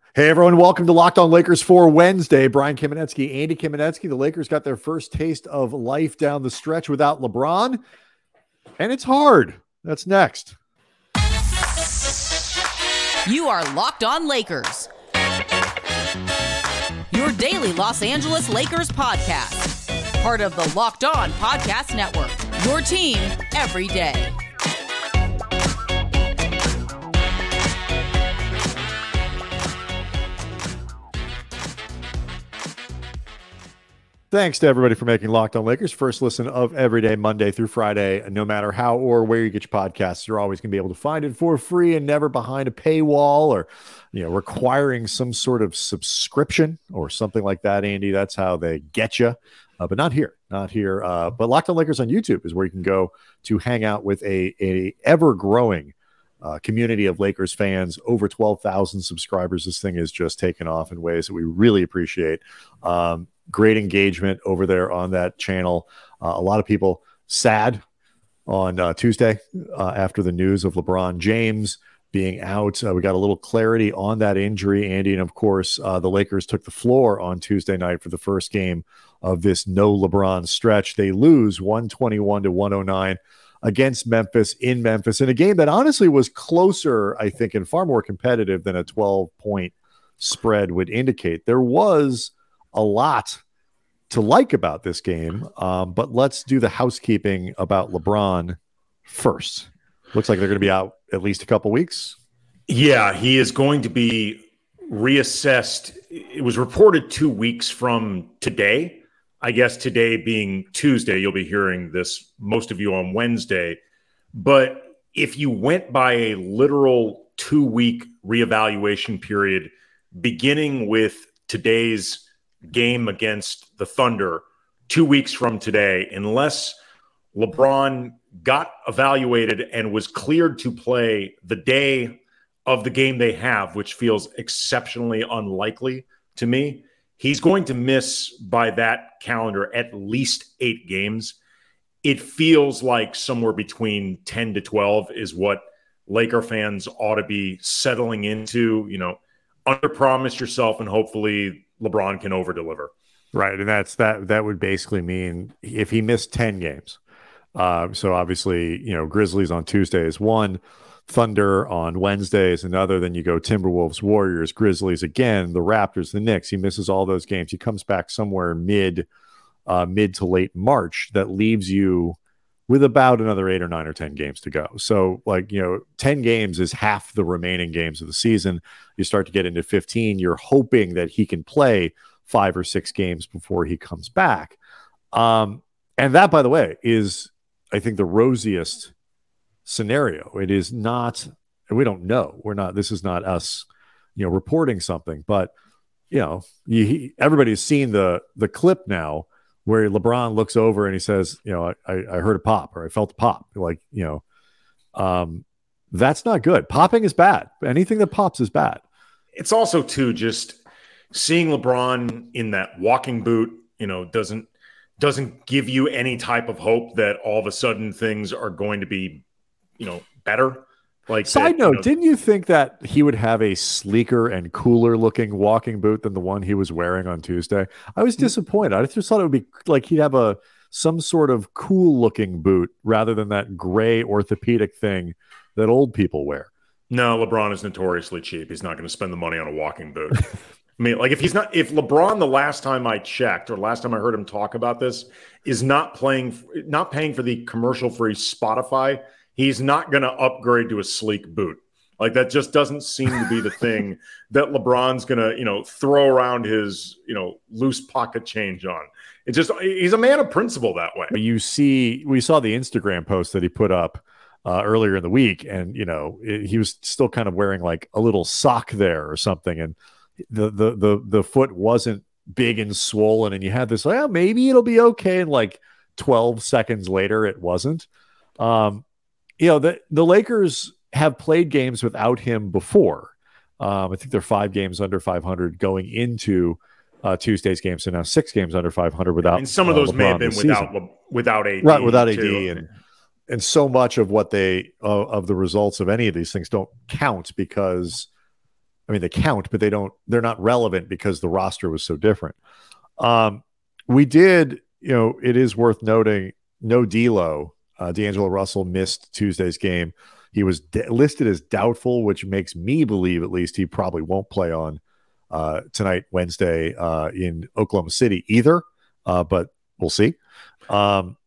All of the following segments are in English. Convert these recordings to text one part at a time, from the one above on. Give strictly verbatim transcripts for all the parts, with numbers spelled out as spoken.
Hey, everyone. Welcome to Locked On Lakers for Wednesday. Brian Kamenetsky, Andy Kamenetsky. The Lakers got their first taste of life down the stretch without LeBron, and it's hard. That's next. You are Locked On Lakers, your daily Los Angeles Lakers podcast. Part of the Locked On Podcast Network, your team every day. Thanks to everybody for making Locked On Lakers first listen of every day, Monday through Friday. No matter how or where you get your podcasts, you're always going to be able to find it for free and never behind a paywall or, you know, requiring some sort of subscription or something like that, Andy. That's how they get you, uh, but not here, not here. Uh, but Locked On Lakers on YouTube is where you can go to hang out with a, a ever-growing uh, community of Lakers fans. Over twelve thousand subscribers. This thing is just taken off in ways that we really appreciate. Um, Great engagement over there on that channel. Uh, a lot of people sad on uh, Tuesday uh, after the news of LeBron James being out. Uh, we got a little clarity on that injury, Andy. And of course, uh, the Lakers took the floor on Tuesday night for the first game of this no LeBron stretch. They lose one twenty-one to one oh nine against Memphis in Memphis in a game that honestly was closer, I think, and far more competitive than a twelve point spread would indicate. There was a lot to like about this game, um, but let's do the housekeeping about LeBron first. Looks like they're going to be out at least a couple weeks. Yeah, he is going to be reassessed. It was reported two weeks from today. I guess today being Tuesday, you'll be hearing this, most of you, on Wednesday. But if you went by a literal two-week reevaluation period, beginning with today's game against the Thunder two weeks from today, unless LeBron got evaluated and was cleared to play the day of the game they have, which feels exceptionally unlikely to me, he's going to miss by that calendar at least eight games. It feels like somewhere between ten to twelve is what Laker fans ought to be settling into. You know, under-promise yourself and hopefully LeBron can over-deliver. Right, and that's that. That would basically mean if he missed ten games. Uh, so obviously, you know, Grizzlies on Tuesday is one, Thunder on Wednesday is another. Then you go Timberwolves, Warriors, Grizzlies again, the Raptors, the Knicks. He misses all those games. He comes back somewhere mid, uh, mid to late March. That leaves you with about another eight or nine or ten games to go. So, like, you know, ten games is half the remaining games of the season. You start to get into fifteen. You're hoping that he can play five or six games before he comes back. Um, and that, by the way, is, I think, the rosiest scenario. It is not, and we don't know. We're not, this is not us, you know, reporting something, but, you know, you, he, everybody's seen the the clip now where LeBron looks over and he says, you know, I, I heard a pop or I felt a pop. Like, you know, um, that's not good. Popping is bad. Anything that pops is bad. It's also, too, just seeing LeBron in that walking boot, you know, doesn't doesn't give you any type of hope that all of a sudden things are going to be, you know, better. Like, side that, note, you know, didn't you think that he would have a sleeker and cooler looking walking boot than the one he was wearing on Tuesday? I was disappointed. I just thought it would be like he'd have a some sort of cool looking boot rather than that gray orthopedic thing that old people wear. No, LeBron is notoriously cheap. He's not going to spend the money on a walking boot. I mean, like if he's not, if LeBron, the last time I checked or last time I heard him talk about this, is not playing, not paying for the commercial free Spotify, he's not going to upgrade to a sleek boot. Like that just doesn't seem to be the thing that LeBron's going to, you know, throw around his, you know, loose pocket change on. It just, he's a man of principle that way. You see, we saw the Instagram post that he put up uh, earlier in the week, and, you know, it, he was still kind of wearing like a little sock there or something. And the, the, the, the foot wasn't big and swollen. And you had this, well, maybe it'll be okay. And like twelve seconds later, it wasn't. Um, you know, the, the Lakers have played games without him before. Um, I think they're five games under five hundred going into uh, Tuesday's game. So now six games under five hundred without. And some of those uh, may have been without season. without A D, right? Without A D, too. and and so much of what they uh, of the results of any of these things don't count because I mean, they count, but they don't, they're not relevant because the roster was so different. Um, we did, you know, it is worth noting, no D'Lo. Uh, D'Angelo Russell missed Tuesday's game. He was de- listed as doubtful, which makes me believe at least he probably won't play on uh, tonight, Wednesday, uh, in Oklahoma City either, uh, but we'll see. Um,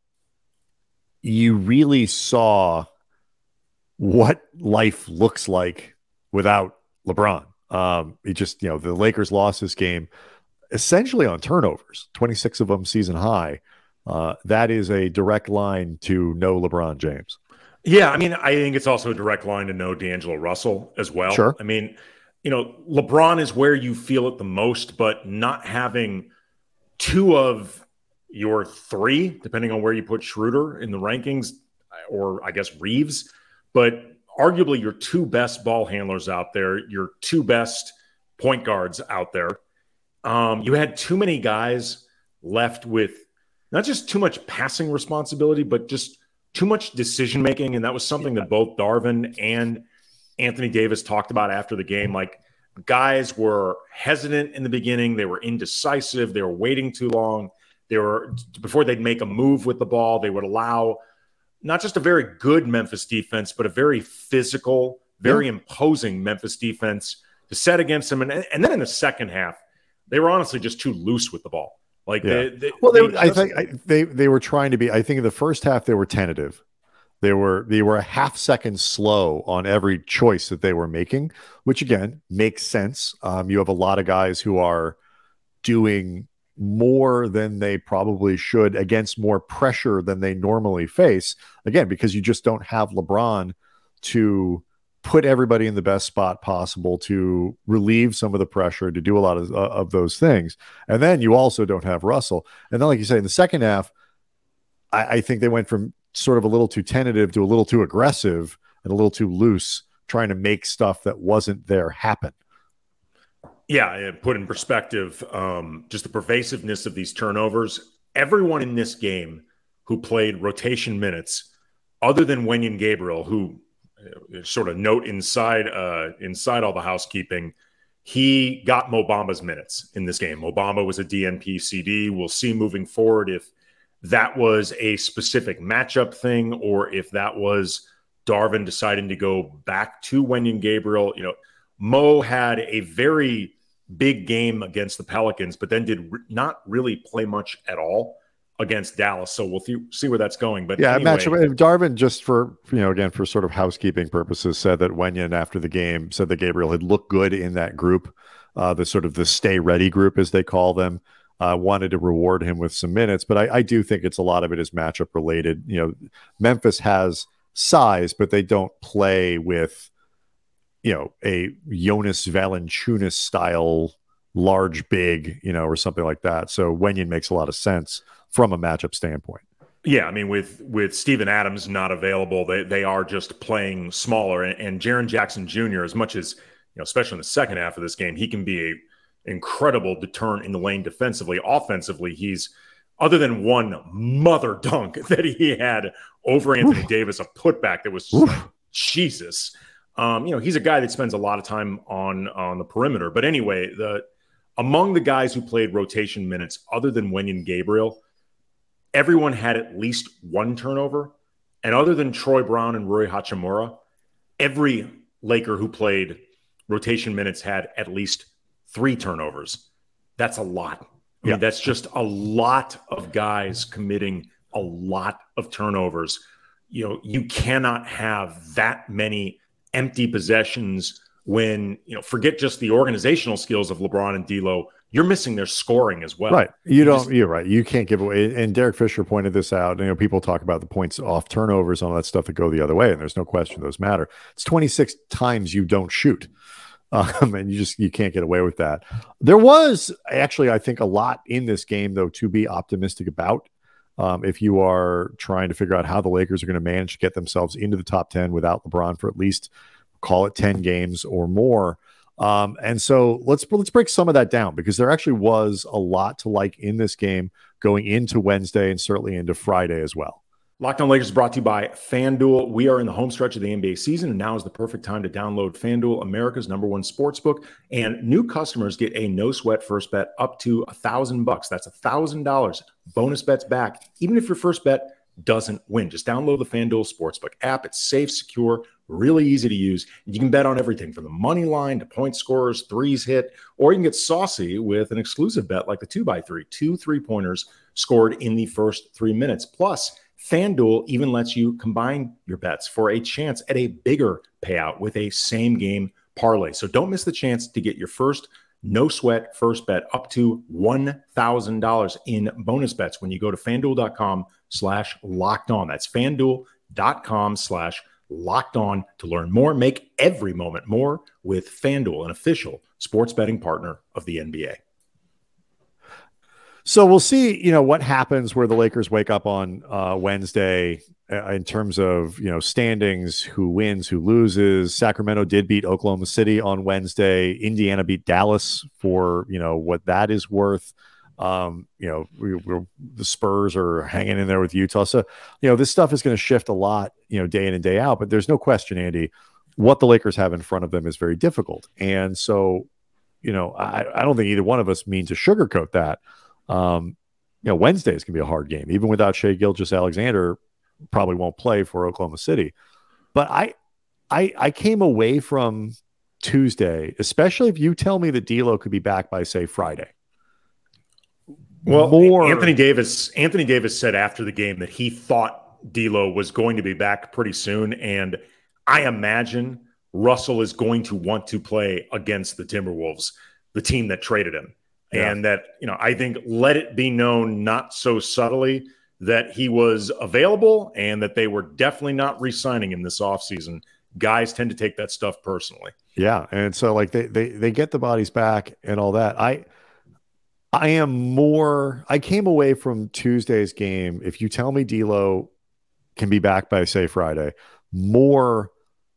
you really saw what life looks like without LeBron. Um, it just, you know, the Lakers lost this game essentially on turnovers, twenty-six of them season high. Uh, that is a direct line to no LeBron James. Yeah, I mean, I think it's also a direct line to no D'Angelo Russell as well. Sure. I mean, you know, LeBron is where you feel it the most, but not having two of your three, depending on where you put Schroeder in the rankings, or I guess Reeves, but arguably your two best ball handlers out there, your two best point guards out there. Um, you had too many guys left with not just too much passing responsibility, but just too much decision making. And that was something that both Darvin and Anthony Davis talked about after the game. Like, guys were hesitant in the beginning. They were indecisive. They were waiting too long. They were, before they'd make a move with the ball, they would allow not just a very good Memphis defense, but a very physical, very yeah. imposing Memphis defense to set against them. And, and then in the second half, they were honestly just too loose with the ball. Like, yeah. they, they, well, they, they I think I, they they were trying to be. I think in the first half they were tentative. They were they were a half second slow on every choice that they were making, which again makes sense. Um, you have a lot of guys who are doing more than they probably should against more pressure than they normally face. Again, because you just don't have LeBron to put everybody in the best spot possible, to relieve some of the pressure, to do a lot of, uh, of those things. And then you also don't have Russell. And then, like you say, in the second half, I, I think they went from sort of a little too tentative to a little too aggressive and a little too loose, trying to make stuff that wasn't there happen. Yeah, put in perspective, um, just the pervasiveness of these turnovers. Everyone in this game who played rotation minutes, other than Wenyen Gabriel, who uh, sort of note inside uh, inside all the housekeeping, he got Mo Bamba's minutes in this game. Mo Bamba was a D N P C D. We'll see moving forward if that was a specific matchup thing or if that was Darvin deciding to go back to Wenyen Gabriel. You know, Mo had a very big game against the Pelicans, but then did re- not really play much at all against Dallas. So we'll th- see where that's going. But yeah, anyway. matchup. Darvin, just for, you know, again, for sort of housekeeping purposes, said that Wenyen after the game said that Gabriel had looked good in that group, uh, the sort of the stay ready group, as they call them, uh, wanted to reward him with some minutes. But I, I do think it's a lot of it is matchup related. You know, Memphis has size, but they don't play with, you know, a Jonas Valanciunas style large big, you know, or something like that. So Wenyen makes a lot of sense from a matchup standpoint. Yeah, I mean, with with Steven Adams not available, they they are just playing smaller. And, and Jaren Jackson Junior, as much as, you know, especially in the second half of this game, he can be a incredible deterrent in the lane defensively. Offensively, he's, other than one mother dunk that he had over Anthony Oof. Davis, a putback that was like, Jesus. Um, you know, he's a guy that spends a lot of time on on the perimeter. But anyway, the among the guys who played rotation minutes, other than Wenyen Gabriel, everyone had at least one turnover. And other than Troy Brown and Rui Hachimura, every Laker who played rotation minutes had at least three turnovers. That's a lot. I mean, yeah. That's just a lot of guys committing a lot of turnovers. You know, you cannot have that many empty possessions when, you know, forget just the organizational skills of LeBron and D'Lo. You're missing their scoring as well. Right. You, you don't, just, you're right. You can't give away. And Derek Fisher pointed this out. You know, people talk about the points off turnovers and all that stuff that go the other way. And there's no question those matter. It's twenty-six times you don't shoot. Um, and you just, you can't get away with that. There was actually, I think, a lot in this game, though, to be optimistic about. Um, if you are trying to figure out how the Lakers are going to manage to get themselves into the top ten without LeBron for at least, call it ten games or more. Um, and so let's let's break some of that down, because there actually was a lot to like in this game going into Wednesday and certainly into Friday as well. Locked On Lakers is brought to you by FanDuel. We are in the home stretch of the N B A season, and now is the perfect time to download FanDuel, America's number one sportsbook. And new customers get a no-sweat first bet up to a thousand bucks. That's a thousand dollars bonus bets back, even if your first bet doesn't win. Just download the FanDuel Sportsbook app. It's safe, secure, really easy to use. You can bet on everything from the money line to point scorers, threes hit, or you can get saucy with an exclusive bet like the two by three, two three-pointers scored in the first three minutes. Plus, FanDuel even lets you combine your bets for a chance at a bigger payout with a same-game parlay. So don't miss the chance to get your first no-sweat first bet up to one thousand dollars in bonus bets when you go to FanDuel.com slash locked on. That's FanDuel.com slash locked on to learn more. Make every moment more with FanDuel, an official sports betting partner of the N B A. So we'll see, you know, what happens where the Lakers wake up on uh, Wednesday uh, in terms of, you know, standings, who wins, who loses. Sacramento did beat Oklahoma City on Wednesday. Indiana beat Dallas for, you know, what that is worth. Um, you know, we, we're, the Spurs are hanging in there with Utah. So, you know, this stuff is going to shift a lot, you know, day in and day out. But there's no question, Andy, what the Lakers have in front of them is very difficult. And so, you know, I, I don't think either one of us mean to sugarcoat that. Um, you know, Wednesday is going to be a hard game. Even without Shai Gilgeous-Alexander, probably won't play for Oklahoma City. But I, I, I came away from Tuesday, especially if you tell me that D'Lo could be back by, say, Friday. Well, More... Anthony Davis, Anthony Davis said after the game that he thought D'Lo was going to be back pretty soon, and I imagine Russell is going to want to play against the Timberwolves, the team that traded him. Yeah. And that, you know, I think let it be known not so subtly that he was available and that they were definitely not re-signing him this offseason. Guys tend to take that stuff personally. Yeah. And so like they, they, they get the bodies back and all that. I, I am more, I came away from Tuesday's game. If you tell me D'Lo can be back by, say, Friday, more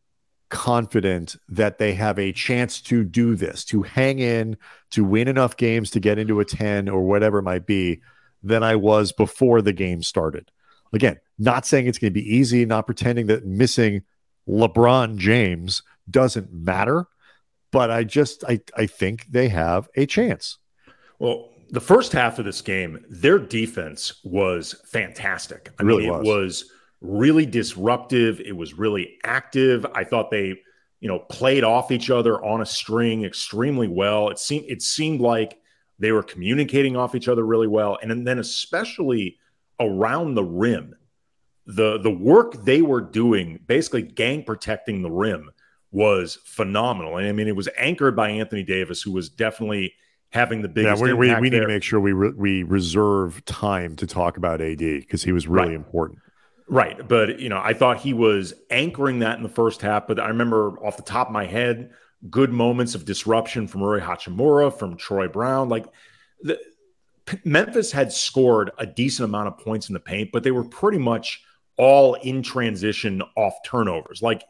confident that they have a chance to do this, to hang in, to win enough games to get into a ten or whatever it might be, than I was before the game started. Again, not saying it's going to be easy, not pretending that missing LeBron James doesn't matter, but I just, I, I think they have a chance. Well, the first half of this game, their defense was fantastic. I it really mean, was. it was really disruptive. It was really active. I thought they, you know, played off each other on a string extremely well. It seemed it seemed like they were communicating off each other really well. And then especially around the rim, the the work they were doing, basically gang protecting the rim, was phenomenal. And I mean, it was anchored by Anthony Davis, who was definitely having the biggest yeah, we, impact we, we need there. to make sure we re- we reserve time to talk about A D because he was really right. important. Right. But, you know, I thought he was anchoring that in the first half. But I remember off the top of my head, good moments of disruption from Rui Hachimura, from Troy Brown. Like, the, Memphis had scored a decent amount of points in the paint, but they were pretty much all in transition off turnovers. Like,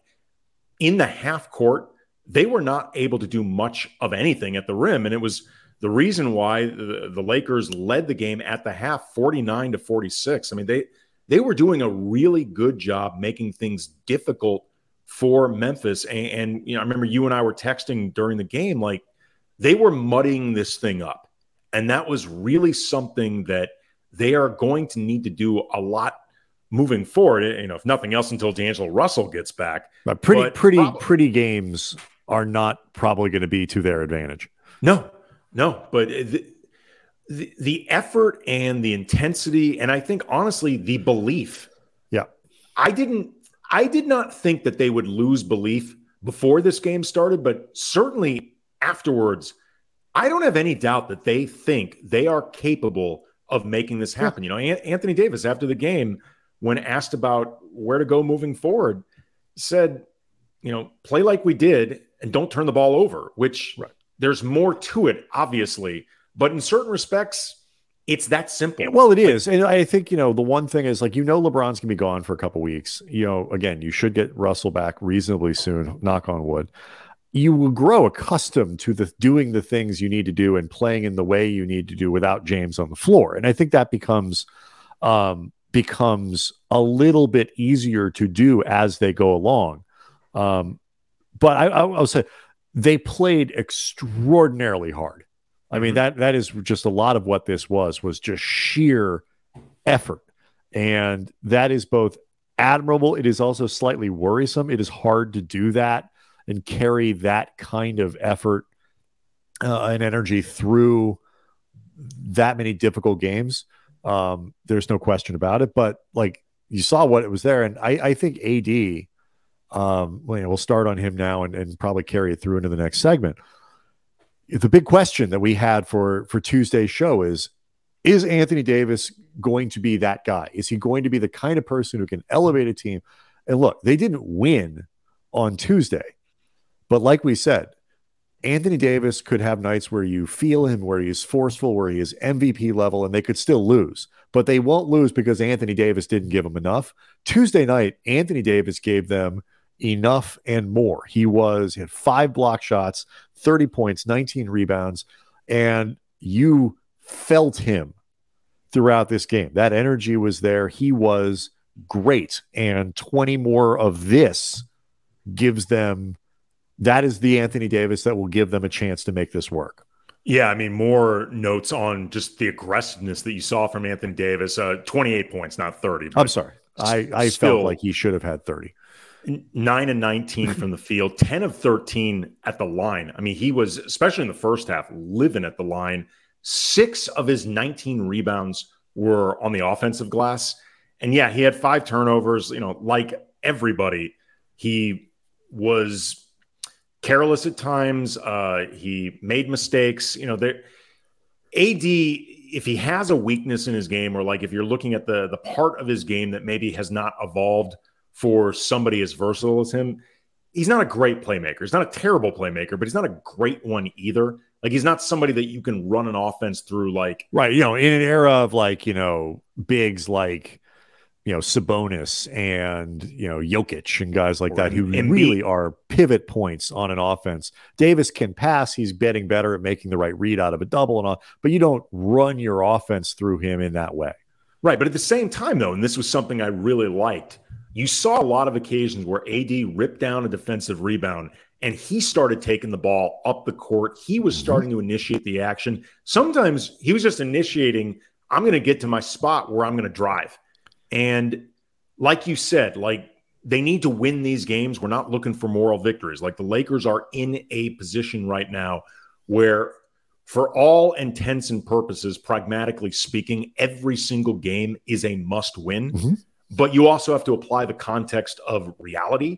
in the half court, they were not able to do much of anything at the rim. And it was the reason why the, the Lakers led the game at the half forty-nine to forty-six. I mean, they they were doing a really good job making things difficult for Memphis. And, and you know, I remember you and I were texting during the game, like, they were muddying this thing up. And that was really something that they are going to need to do a lot moving forward. You know, if nothing else, until D'Angelo Russell gets back. But pretty, but pretty, probably, pretty games are not probably going to be to their advantage. No, no. But the, the, the effort and the intensity, and I think, honestly, the belief. Yeah. I didn't, I did not think that they would lose belief before this game started, but certainly afterwards, I don't have any doubt that they think they are capable of making this happen. Yeah. You know, Anthony Davis, after the game, when asked about where to go moving forward, said, you know, play like we did and don't turn the ball over, which right. There's more to it, obviously, but in certain respects, it's that simple. Well, it is. And I think, you know, the one thing is, like, you know, LeBron's going to be gone for a couple weeks. You know, again, you should get Russell back reasonably soon, knock on wood. You will grow accustomed to the doing the things you need to do and playing in the way you need to do without James on the floor. And I think that becomes, um, becomes a little bit easier to do as they go along. Um, but I, I, I'll say they played extraordinarily hard. I mean, that that is just a lot of what this was, was just sheer effort. And that is both admirable. It is also slightly worrisome. It is hard to do that and carry that kind of effort uh, and energy through that many difficult games. Um, there's no question about it. But like you saw what it was there. And I, I think A D, um, well, you know, we'll start on him now and, and probably carry it through into the next segment. The big question that we had for, for Tuesday's show is, is Anthony Davis going to be that guy? Is he going to be the kind of person who can elevate a team? And look, they didn't win on Tuesday, but like we said, Anthony Davis could have nights where you feel him, where he's forceful, where he is M V P level, and they could still lose, but they won't lose because Anthony Davis didn't give them enough. Tuesday night, Anthony Davis gave them enough and more. He was, he had five block shots, thirty points, nineteen rebounds, and you felt him throughout this game. That energy was there. He was great. And twenty more of this gives them, that is the Anthony Davis that will give them a chance to make this work. Yeah, I mean, more notes on just the aggressiveness that you saw from Anthony Davis. Uh, twenty-eight points, not thirty. I'm sorry. I, I felt like he should have had thirty. nine and nineteen from the field, ten of thirteen at the line. I mean, he was, especially in the first half, living at the line. Six of his nineteen rebounds were on the offensive glass. And yeah, he had five turnovers. You know, like everybody, he was careless at times. Uh, he made mistakes. You know, there, A D, if he has a weakness in his game, or like if you're looking at the, the part of his game that maybe has not evolved for somebody as versatile as him, he's not a great playmaker. He's not a terrible playmaker, but he's not a great one either. Like, he's not somebody that you can run an offense through. Like, right. You know, in an era of like, you know, bigs like, you know, Sabonis and, you know, Jokic and guys like that who M B. really are pivot points on an offense. Davis can pass. He's getting better at making the right read out of a double and all, but you don't run your offense through him in that way. Right. But at the same time, though, and this was something I really liked, you saw a lot of occasions where A D ripped down a defensive rebound and he started taking the ball up the court. He was starting to initiate the action. Sometimes he was just initiating, I'm going to get to my spot where I'm going to drive. And like you said, like, they need to win these games. We're not looking for moral victories. Like, the Lakers are in a position right now where, for all intents and purposes, pragmatically speaking, every single game is a must win. Mm-hmm. But you also have to apply the context of reality.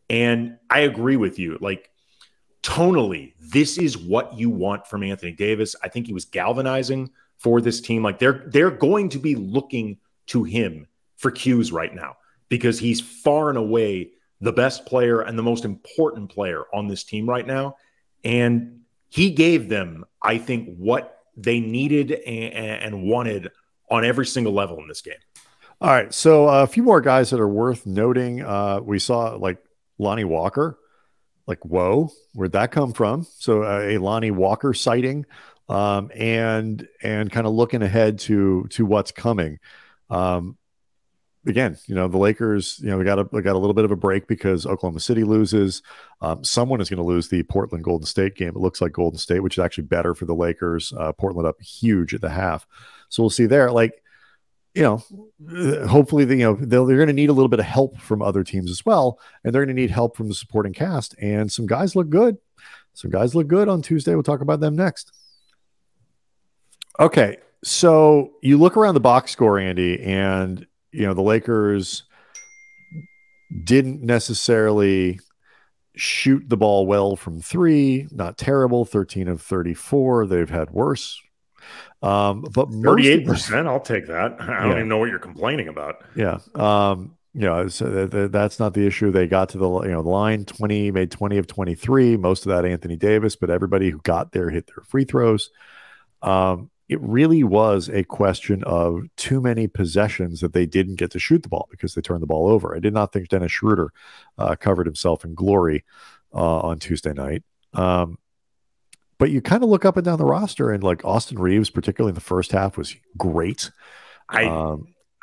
And I agree with you. Like, tonally, this is what you want from Anthony Davis. I think he was galvanizing for this team. Like, they're they're going to be looking to him for cues right now, because he's far and away the best player and the most important player on this team right now. And he gave them, I think, what they needed and, and wanted on every single level in this game. All right. So uh, a few more guys that are worth noting. Uh, we saw like Lonnie Walker, like, whoa, where'd that come from? So uh, a Lonnie Walker sighting, um, and, and kind of looking ahead to, to what's coming. Um, again, you know, the Lakers, you know, we got a, we got a little bit of a break because Oklahoma City loses. Um, someone is going to lose the Portland Golden State game. It looks like Golden State, which is actually better for the Lakers. Uh, Portland up huge at the half. So we'll see there. Like, you know, hopefully, the, you know, they're going to need a little bit of help from other teams as well. And they're going to need help from the supporting cast. And some guys look good. Some guys look good on Tuesday. We'll talk about them next. Okay. So you look around the box score, Andy, and, you know, the Lakers didn't necessarily shoot the ball well from three. Not terrible. thirteen of thirty-four. They've had worse. Um, but thirty-eight percent, I'll take that. I yeah. don't even know what you're complaining about. Yeah. Um, you know, so th- th- that's not the issue. They got to the, you know, the line, twenty, made twenty of twenty-three, most of that Anthony Davis, but everybody who got there hit their free throws. Um, it really was a question of too many possessions that they didn't get to shoot the ball because they turned the ball over. I did not think Dennis Schroeder uh, covered himself in glory uh, on Tuesday night. Um, But you kind of look up and down the roster, and like Austin Reeves, particularly in the first half, was great. I um,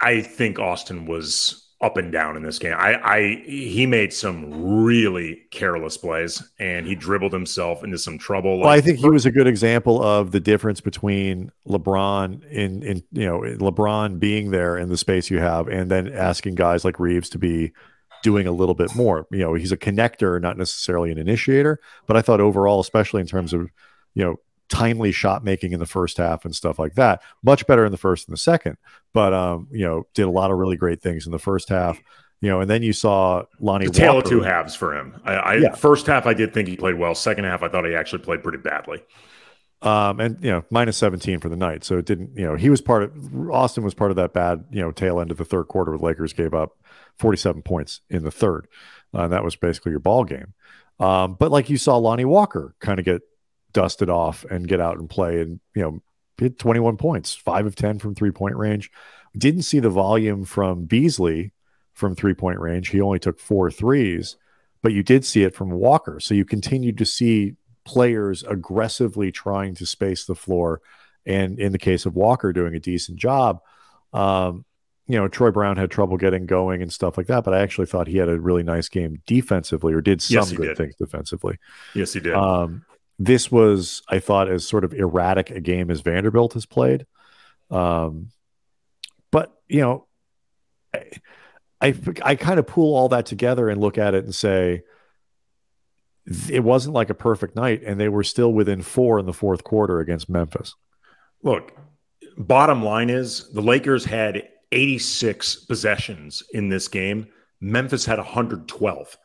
I think Austin was up and down in this game. I, I he made some really careless plays, and he dribbled himself into some trouble. Well, like, I think he was a good example of the difference between LeBron in in you know LeBron being there in the space you have, and then asking guys like Reeves to be doing a little bit more. You know, he's a connector, not necessarily an initiator. But I thought overall, especially in terms of you know timely shot making in the first half and stuff like that, much better in the first and the second. But um, you know, did a lot of really great things in the first half. You know, and then you saw Lonnie the tale Walker. of two halves for him. I, I yeah. First half, I did think he played well. Second half, I thought he actually played pretty badly. Um, and you know, minus seventeen for the night. So it didn't. You know, he was part of Austin was part of that bad you know tail end of the third quarter where the Lakers gave up forty-seven points in the third, uh, and that was basically your ball game. Um, but like you saw Lonnie Walker kind of get dusted off and get out and play, and you know, hit twenty-one points, five of ten from three point range. Didn't see the volume from Beasley from three point range. He only took four threes, but you did see it from Walker. So you continued to see players aggressively trying to space the floor, and in the case of Walker, doing a decent job. Um, you know, Troy Brown had trouble getting going and stuff like that, but I actually thought he had a really nice game defensively, or did some yes, good did. things defensively. Yes, he did. Um, This was, I thought, as sort of erratic a game as Vanderbilt has played. Um, but, you know, I, I, I kind of pull all that together and look at it and say, it wasn't like a perfect night, and they were still within four in the fourth quarter against Memphis. Look, bottom line is the Lakers had eighty-six possessions in this game. Memphis had one hundred twelve.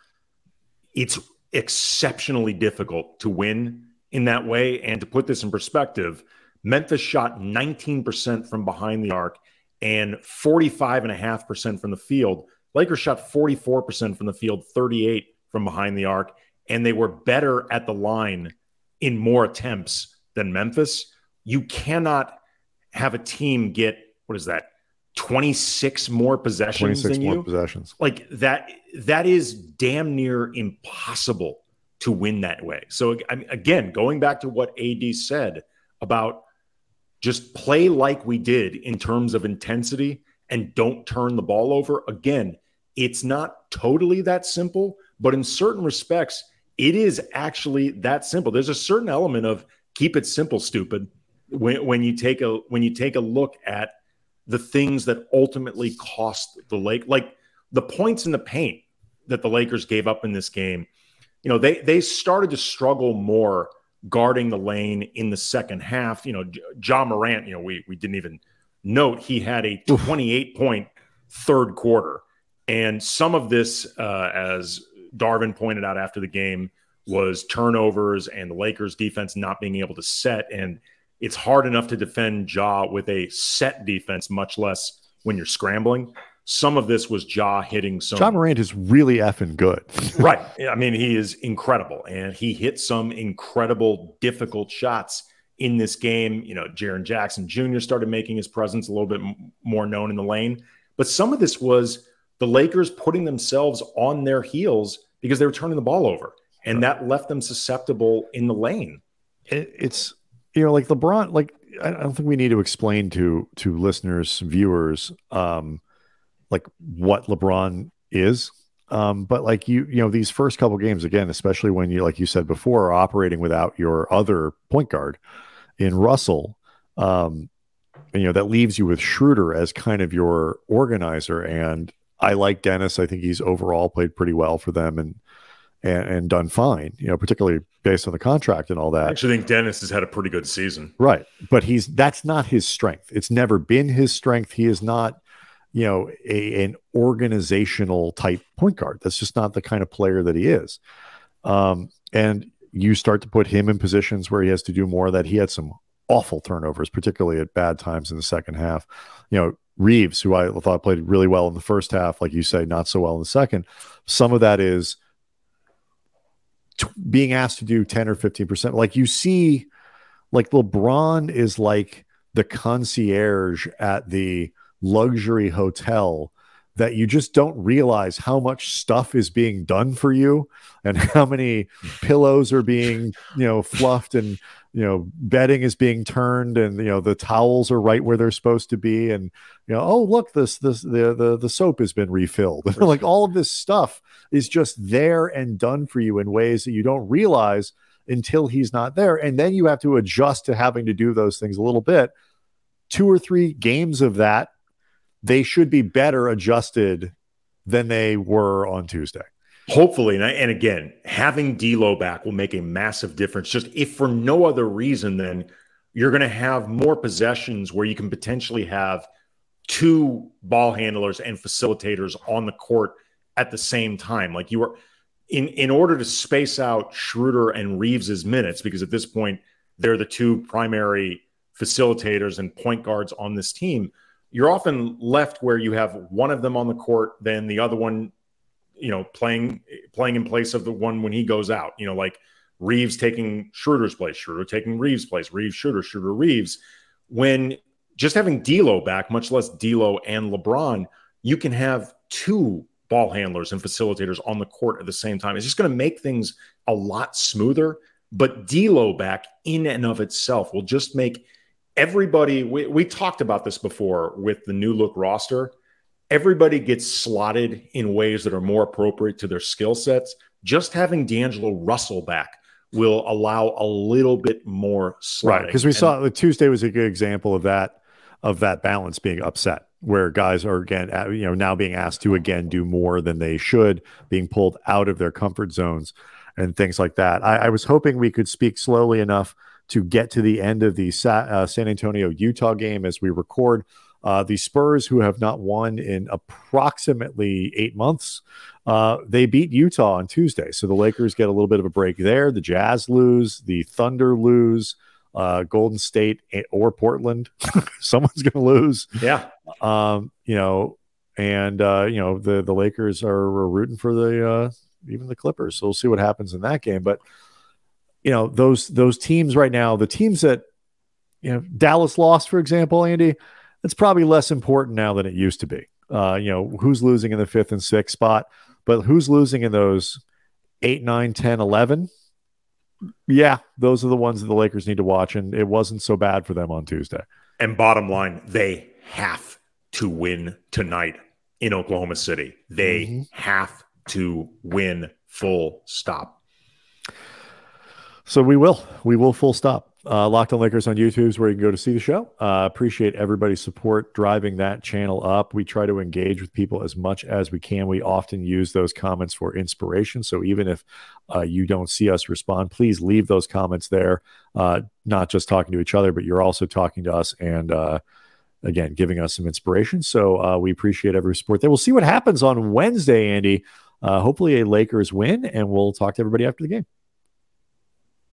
It's exceptionally difficult to win in that way. And to put this in perspective, Memphis shot nineteen percent from behind the arc and forty-five point five percent from the field. Lakers shot forty-four percent from the field, thirty-eight from behind the arc, and they were better at the line in more attempts than Memphis. You cannot have a team get, what is that, twenty-six more possessions twenty-six than more you? possessions. Like that, that is damn near impossible to win that way. So I mean, again, going back to what A D said about just play like we did in terms of intensity and don't turn the ball over. Again, it's not totally that simple, but in certain respects, it is actually that simple. There's a certain element of keep it simple, stupid, when, when you take a when you take a look at the things that ultimately cost the Lake, like the points in the paint that the Lakers gave up in this game. You know, they they started to struggle more guarding the lane in the second half. You know, Ja Morant, you know, we we didn't even note he had a twenty-eight point third quarter. And some of this, uh, as Darvin pointed out after the game, was turnovers and the Lakers defense not being able to set. And it's hard enough to defend Ja with a set defense, much less when you're scrambling. Some of this was Ja hitting some. Ja Morant is really effing good. Right. I mean, he is incredible. And he hit some incredible, difficult shots in this game. You know, Jaren Jackson Junior started making his presence a little bit m- more known in the lane. But some of this was the Lakers putting themselves on their heels because they were turning the ball over. And that left them susceptible in the lane. It, it's, you know, like LeBron, like, I don't think we need to explain to to listeners, viewers, um, like what LeBron is. Um, but like you, you know, these first couple games, again, especially when you, like you said before, are operating without your other point guard in Russell, um, and, you know, that leaves you with Schroeder as kind of your organizer. And I like Dennis. I think he's overall played pretty well for them and, and, and done fine, you know, particularly based on the contract and all that. I actually think Dennis has had a pretty good season. Right. But he's, that's not his strength. It's never been his strength. He is not, you know, a, an organizational type point guard. That's just not the kind of player that he is. Um, and you start to put him in positions where he has to do more of that. He had some awful turnovers, particularly at bad times in the second half. You know, Reeves, who I thought played really well in the first half, like you say, not so well in the second. Some of that is t- being asked to do ten or fifteen percent. Like you see, like LeBron is like the concierge at the luxury hotel that you just don't realize how much stuff is being done for you and how many pillows are being, you know, fluffed and, you know, bedding is being turned and, you know, the towels are right where they're supposed to be. And, you know, oh, look, this, this, the, the, the soap has been refilled. Like all of this stuff is just there and done for you in ways that you don't realize until he's not there. And then you have to adjust to having to do those things a little bit. Two or three games of that, they should be better adjusted than they were on Tuesday. Hopefully. And, and again, having D'Lo back will make a massive difference. Just if for no other reason, then you're going to have more possessions where you can potentially have two ball handlers and facilitators on the court at the same time. Like you are in, in order to space out Schroeder and Reeves's minutes, because at this point, they're the two primary facilitators and point guards on this team. You're often left where you have one of them on the court, then the other one, you know, playing playing in place of the one when he goes out. You know, like Reeves taking Schroeder's place, Schroeder taking Reeves' place, Reeves, Schroeder, Schroeder, Reeves. When just having D'Lo back, much less D'Lo and LeBron, you can have two ball handlers and facilitators on the court at the same time. It's just going to make things a lot smoother. But D'Lo back in and of itself will just make everybody, we, we talked about this before with the new look roster. Everybody gets slotted in ways that are more appropriate to their skill sets. Just having D'Angelo Russell back will allow a little bit more slotting. Right, because we and, saw the Tuesday was a good example of that, of that balance being upset, where guys are again, you know, now being asked to again do more than they should, being pulled out of their comfort zones and things like that. I, I was hoping we could speak slowly enough to get to the end of the Sa- uh, San Antonio-Utah game as we record. Uh, the Spurs, who have not won in approximately eight months, uh, they beat Utah on Tuesday. So the Lakers get a little bit of a break there. The Jazz lose. The Thunder lose. Uh, Golden State or Portland. Someone's going to lose. Yeah. Um, you know, and, uh, you know, the, the Lakers are, are rooting for the uh, even the Clippers. So we'll see what happens in that game. But you know, those those teams right now, the teams that, you know, Dallas lost, for example, Andy, it's probably less important now than it used to be. Uh, you know, who's losing in the fifth and sixth spot, but who's losing in those eight, nine, ten, eleven? Yeah, those are the ones that the Lakers need to watch, and it wasn't so bad for them on Tuesday. And bottom line, they have to win tonight in Oklahoma City. They mm-hmm. have to win, full stop. So we will. We will full stop. Uh, Locked On Lakers on YouTube is where you can go to see the show. Uh, appreciate everybody's support driving that channel up. We try to engage with people as much as we can. We often use those comments for inspiration. So even if uh, you don't see us respond, please leave those comments there. Uh, not just talking to each other, but you're also talking to us and, uh, again, giving us some inspiration. So uh, we appreciate every support there. We'll see what happens on Wednesday, Andy. Uh, hopefully a Lakers win, and we'll talk to everybody after the game.